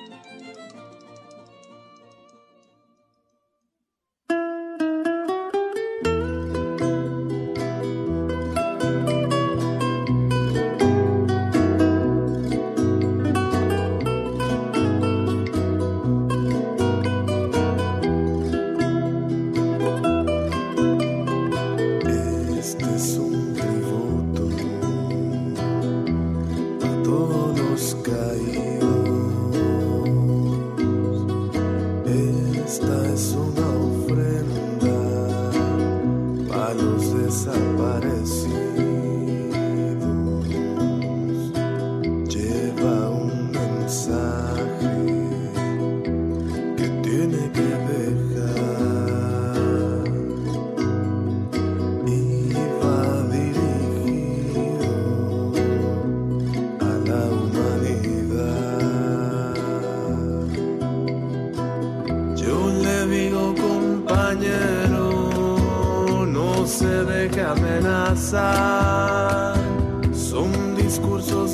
Son discursos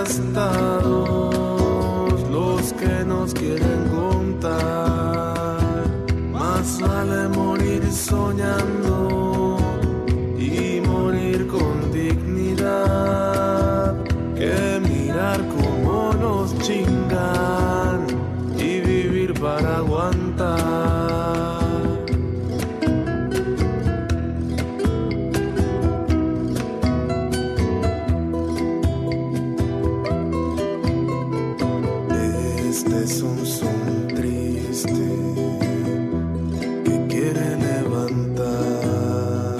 desgastados los que nos quieren contar. Más vale morir soñando y morir con dignidad que mirar cómo nos chingan y vivir para aguantar. Es un triste que quiere levantar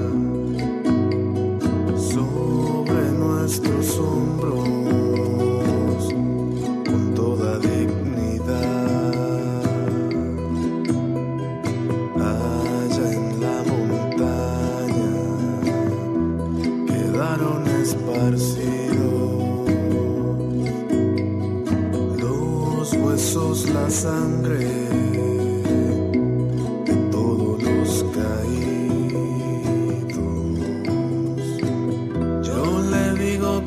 sobre nuestros hombros con toda dignidad. Allá en la montaña quedaron esparcidos los huesos, la sangre de todos los caídos. Yo le digo,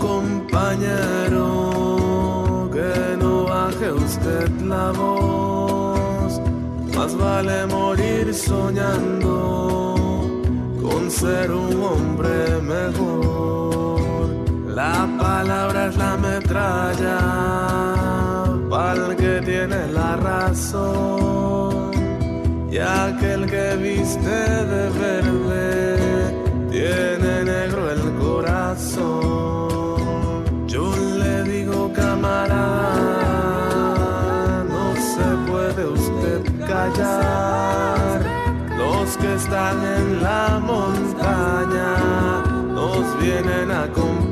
compañero, que no baje usted la voz, más vale morir soñando con ser un hombre mejor. La palabra es la metralla pa'l que tiene la razón, y aquel que viste de verde tiene negro el corazón. Yo le digo, camarada, no se puede usted callar. Los que están en la montaña nos vienen a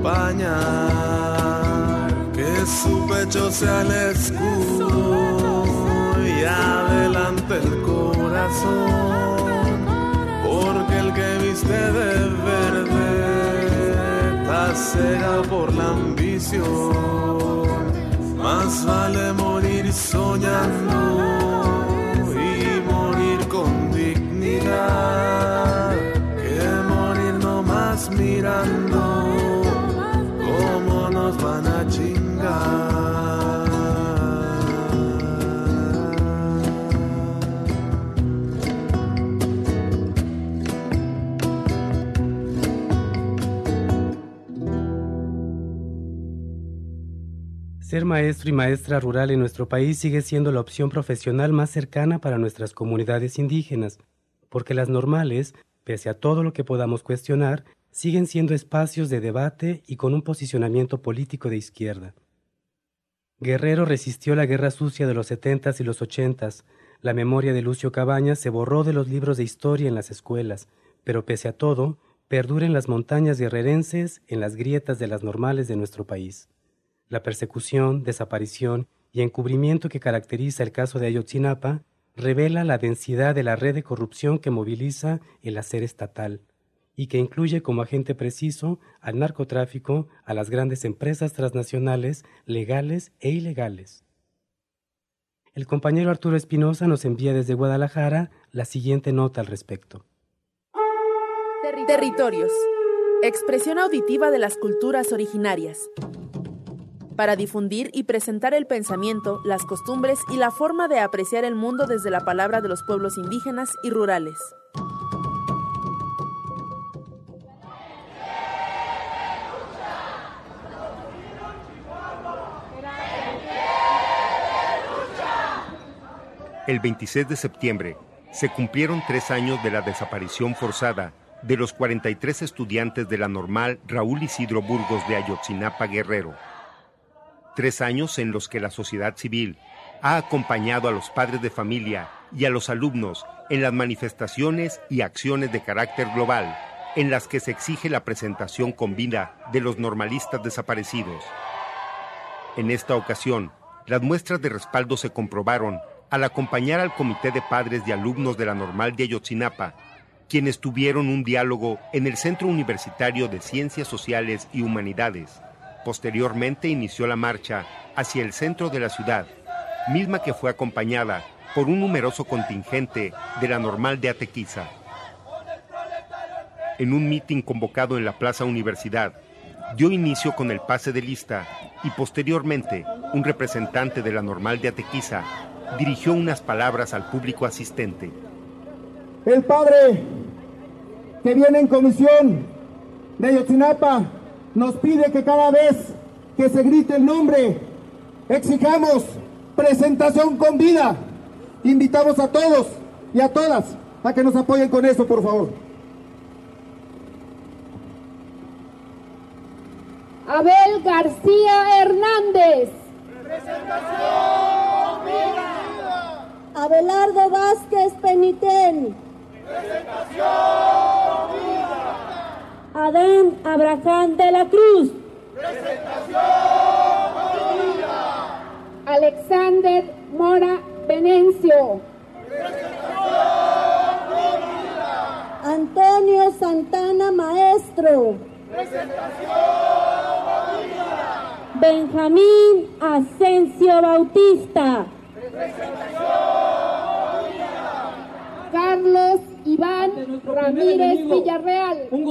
acompañar. Que su pecho sea el escudo y adelante el corazón, porque el que viste de verde está cegado por la ambición. Más vale morir soñando y morir con dignidad que morir nomás mirando cómo nos van a chingar. Ser maestro y maestra rural en nuestro país sigue siendo la opción profesional más cercana para nuestras comunidades indígenas, porque las normales, pese a todo lo que podamos cuestionar, siguen siendo espacios de debate y con un posicionamiento político de izquierda. Guerrero resistió la guerra sucia de los 70s y los 80s. La memoria de Lucio Cabañas se borró de los libros de historia en las escuelas, pero pese a todo, perdura en las montañas guerrerenses, en las grietas de las normales de nuestro país. La persecución, desaparición y encubrimiento que caracteriza el caso de Ayotzinapa revela la densidad de la red de corrupción que moviliza el hacer estatal y que incluye como agente preciso al narcotráfico, a las grandes empresas transnacionales, legales e ilegales. El compañero Arturo Espinosa nos envía desde Guadalajara la siguiente nota al respecto. Territorios. Expresión auditiva de las culturas originarias. Para difundir y presentar el pensamiento, las costumbres y la forma de apreciar el mundo desde la palabra de los pueblos indígenas y rurales. El 26 de septiembre se cumplieron 3 años de la desaparición forzada de los 43 estudiantes de la normal Raúl Isidro Burgos de Ayotzinapa, Guerrero. 3 años en los que la sociedad civil ha acompañado a los padres de familia y a los alumnos en las manifestaciones y acciones de carácter global en las que se exige la presentación con vida de los normalistas desaparecidos. En esta ocasión, las muestras de respaldo se comprobaron al acompañar al Comité de Padres y Alumnos de la Normal de Ayotzinapa, quienes tuvieron un diálogo en el Centro Universitario de Ciencias Sociales y Humanidades. Posteriormente inició la marcha hacia el centro de la ciudad, misma que fue acompañada por un numeroso contingente de la Normal de Atequiza. En un mitin convocado en la Plaza Universidad, dio inicio con el pase de lista y posteriormente un representante de la Normal de Atequiza dirigió unas palabras al público asistente. El padre que viene en comisión de Ayotzinapa nos pide que cada vez que se grite el nombre, exijamos presentación con vida. Invitamos a todos y a todas a que nos apoyen con eso, por favor. Abel García Hernández. Presentación con vida. Abelardo Vázquez Penitén. Presentación. Adán Abraham de la Cruz. Presentación. Alexander Mora Venencio. Antonio Santana Maestro. Benjamín Asensio Bautista. Carlos Iván Ramírez Villarreal. Un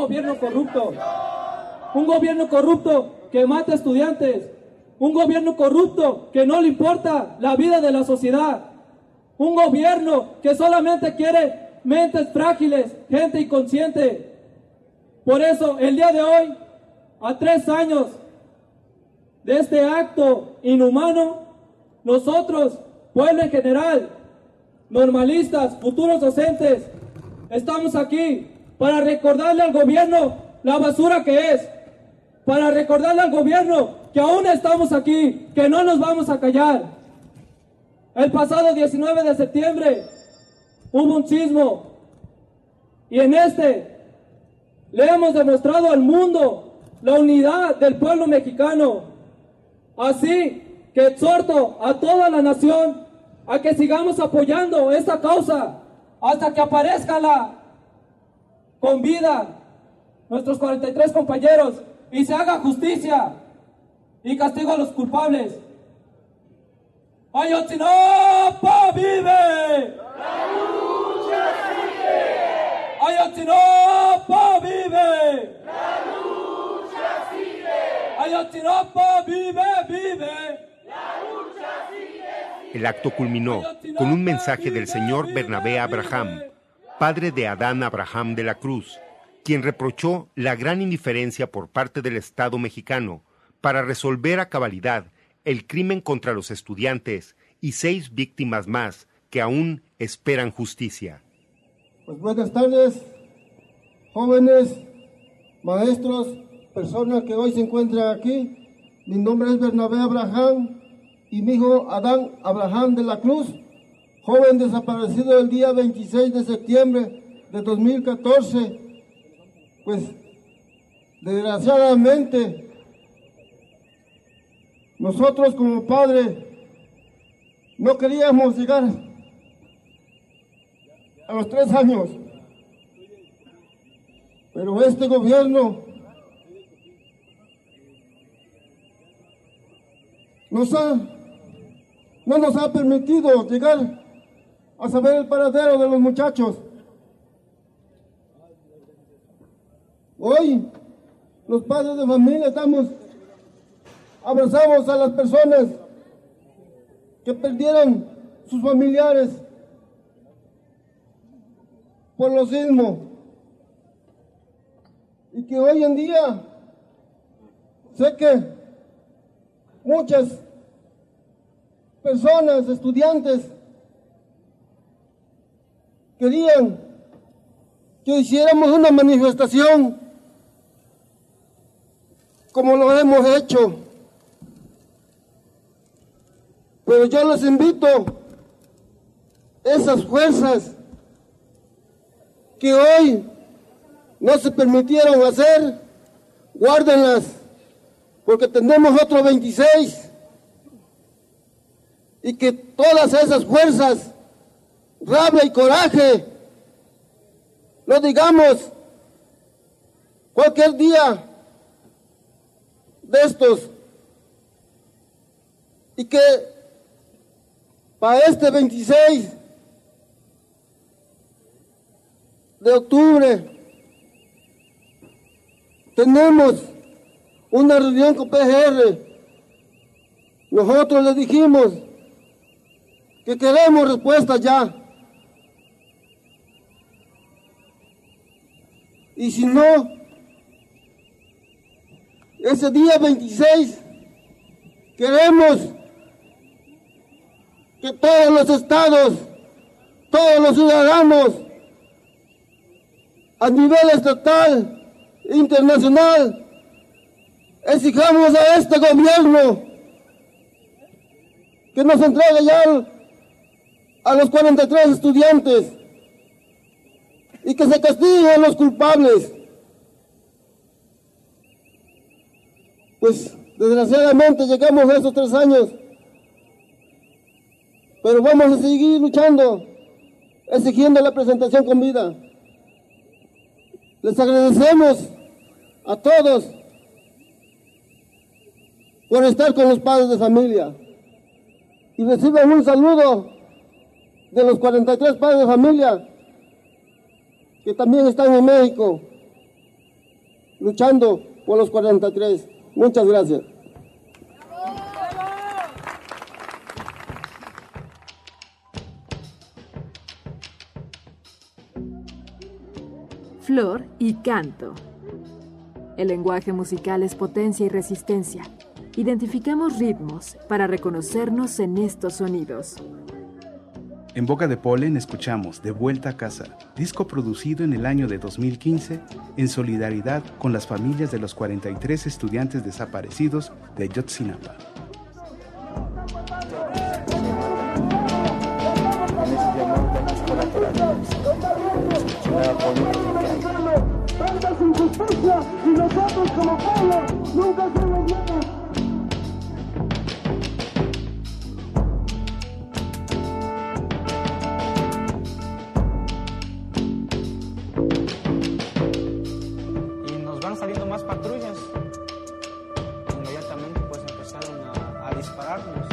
gobierno corrupto que mata estudiantes, un gobierno corrupto que no le importa la vida de la sociedad, un gobierno que solamente quiere mentes frágiles, gente inconsciente. Por eso, el día de hoy, a 3 años de este acto inhumano, nosotros, pueblo en general, normalistas, futuros docentes, estamos aquí para recordarle al gobierno la basura que es, para recordarle al gobierno que aún estamos aquí, que no nos vamos a callar. El pasado 19 de septiembre hubo un sismo y en este le hemos demostrado al mundo la unidad del pueblo mexicano. Así que exhorto a toda la nación a que sigamos apoyando esta causa hasta que aparezca con vida nuestros 43 compañeros y se haga justicia y castigo a los culpables. ¡Ayotzinapa vive! ¡La lucha sigue! ¡Ayotzinapa vive! ¡La lucha sigue! ¡Ayotzinapa vive, vive! ¡La lucha sigue! El acto culminó con un mensaje del señor Bernabé Abraham, padre de Adán Abraham de la Cruz, quien reprochó la gran indiferencia por parte del Estado mexicano para resolver a cabalidad el crimen contra los estudiantes y 6 víctimas más que aún esperan justicia. Pues buenas tardes, jóvenes, maestros, personas que hoy se encuentran aquí. Mi nombre es Bernabé Abraham y mi hijo Adán Abraham de la Cruz, joven desaparecido el día 26 de septiembre de 2014. Pues, desgraciadamente, nosotros como padres no queríamos llegar a los 3 años, pero este gobierno no nos ha permitido llegar a saber el paradero de los muchachos. Hoy, los padres de familia abrazamos a las personas que perdieron sus familiares por los sismos y que hoy en día sé que muchas personas, estudiantes, querían que hiciéramos una manifestación como lo hemos hecho. Pero yo les invito, esas fuerzas que hoy no se permitieron hacer, guárdenlas, porque tenemos otros 26. Y que todas esas fuerzas, rabia y coraje, lo digamos cualquier día de estos. Y que para este 26 de octubre tenemos una reunión con PGR. Nosotros les dijimos que queremos respuestas ya. Y si no, ese día 26 queremos que todos los estados, todos los ciudadanos, a nivel estatal e internacional, exijamos a este gobierno que nos entregue ya a los 43 estudiantes y que se castiguen a los culpables. Pues desgraciadamente llegamos a esos 3 años, pero vamos a seguir luchando, exigiendo la presentación con vida. Les agradecemos a todos por estar con los padres de familia y reciban un saludo de los 43 padres de familia que también están en México luchando por los 43. Muchas gracias. Flor y canto. El lenguaje musical es potencia y resistencia. Identificamos ritmos para reconocernos en estos sonidos. En Boca de Polen escuchamos De Vuelta a Casa, disco producido en el año de 2015 en solidaridad con las familias de los 43 estudiantes desaparecidos de Ayotzinapa. Saliendo más patrullas, inmediatamente pues empezaron a dispararnos.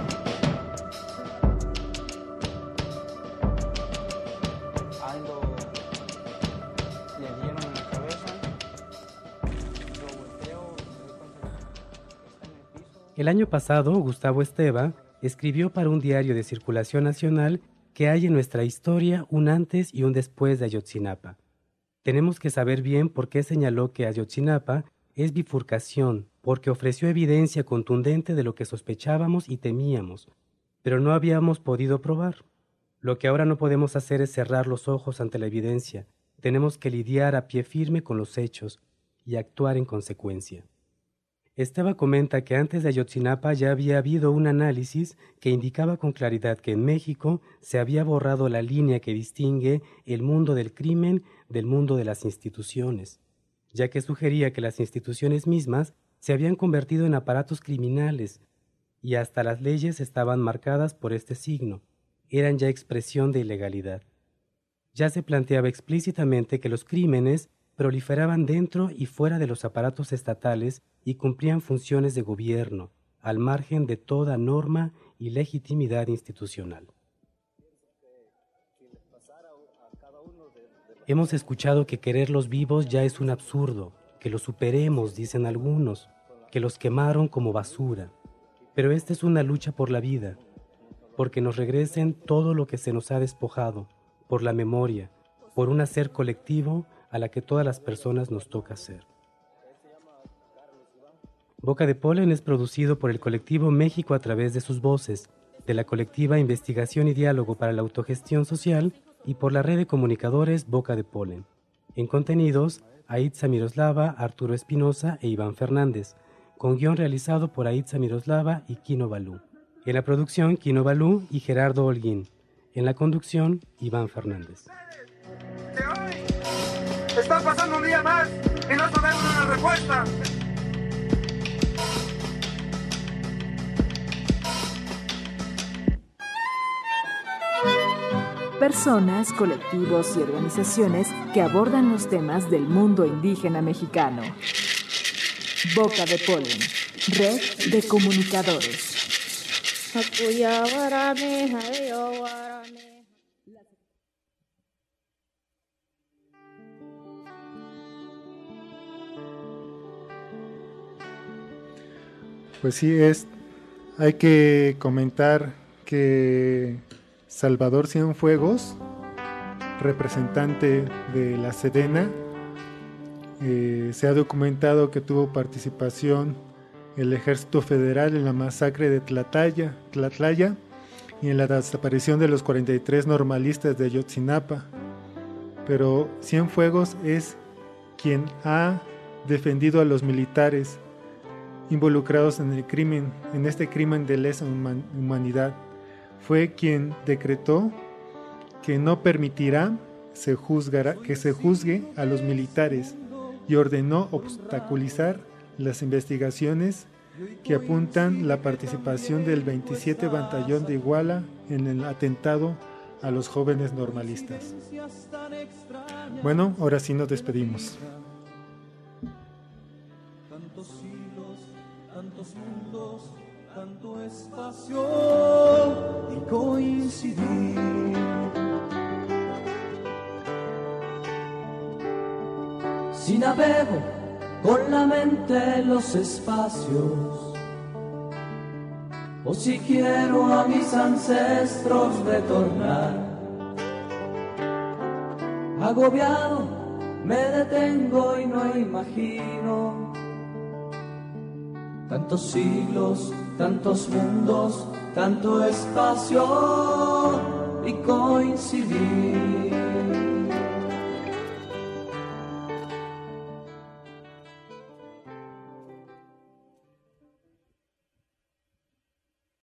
Aldo le dieron en la cabeza, lo volteo, me doy cuenta que está en el piso. El año pasado, Gustavo Esteva escribió para un diario de circulación nacional que hay en nuestra historia un antes y un después de Ayotzinapa. Tenemos que saber bien por qué señaló que Ayotzinapa es bifurcación, porque ofreció evidencia contundente de lo que sospechábamos y temíamos, pero no habíamos podido probar. Lo que ahora no podemos hacer es cerrar los ojos ante la evidencia. Tenemos que lidiar a pie firme con los hechos y actuar en consecuencia. Esteva comenta que antes de Ayotzinapa ya había habido un análisis que indicaba con claridad que en México se había borrado la línea que distingue el mundo del crimen del mundo de las instituciones, ya que sugería que las instituciones mismas se habían convertido en aparatos criminales y hasta las leyes estaban marcadas por este signo, eran ya expresión de ilegalidad. Ya se planteaba explícitamente que los crímenes proliferaban dentro y fuera de los aparatos estatales y cumplían funciones de gobierno, al margen de toda norma y legitimidad institucional. Hemos escuchado que quererlos vivos ya es un absurdo, que los superemos, dicen algunos, que los quemaron como basura. Pero esta es una lucha por la vida, porque nos regresen todo lo que se nos ha despojado, por la memoria, por un hacer colectivo a la que todas las personas nos toca hacer. Boca de Polen es producido por el colectivo México a través de sus voces, de la colectiva Investigación y Diálogo para la Autogestión Social y por la red de comunicadores Boca de Polen. En contenidos, Aitza Miroslava, Arturo Espinosa e Iván Fernández, con guión realizado por Aitza Miroslava y Kino Balú. En la producción, Kino Balú y Gerardo Holguín. En la conducción, Iván Fernández. Está pasando un día más y no tenemos una respuesta. Personas, colectivos y organizaciones que abordan los temas del mundo indígena mexicano. Boca de Polen, red de comunicadores. Pues sí, hay que comentar que Salvador Cienfuegos, representante de la Sedena, se ha documentado que tuvo participación el Ejército Federal en la masacre de Tlatlaya y en la desaparición de los 43 normalistas de Ayotzinapa. Pero Cienfuegos es quien ha defendido a los militares involucrados en el crimen, en este crimen de lesa humanidad, fue quien decretó que no permitirá que se juzgue a los militares y ordenó obstaculizar las investigaciones que apuntan la participación del 27 Batallón de Iguala en el atentado a los jóvenes normalistas. Bueno, ahora sí nos despedimos. Tantos siglos, tantos mundos, tanto espacio y coincidir. Si navego con la mente en los espacios, o si quiero a mis ancestros retornar, agobiado me detengo y no imagino tantos siglos, tantos mundos, tanto espacio y coincidir.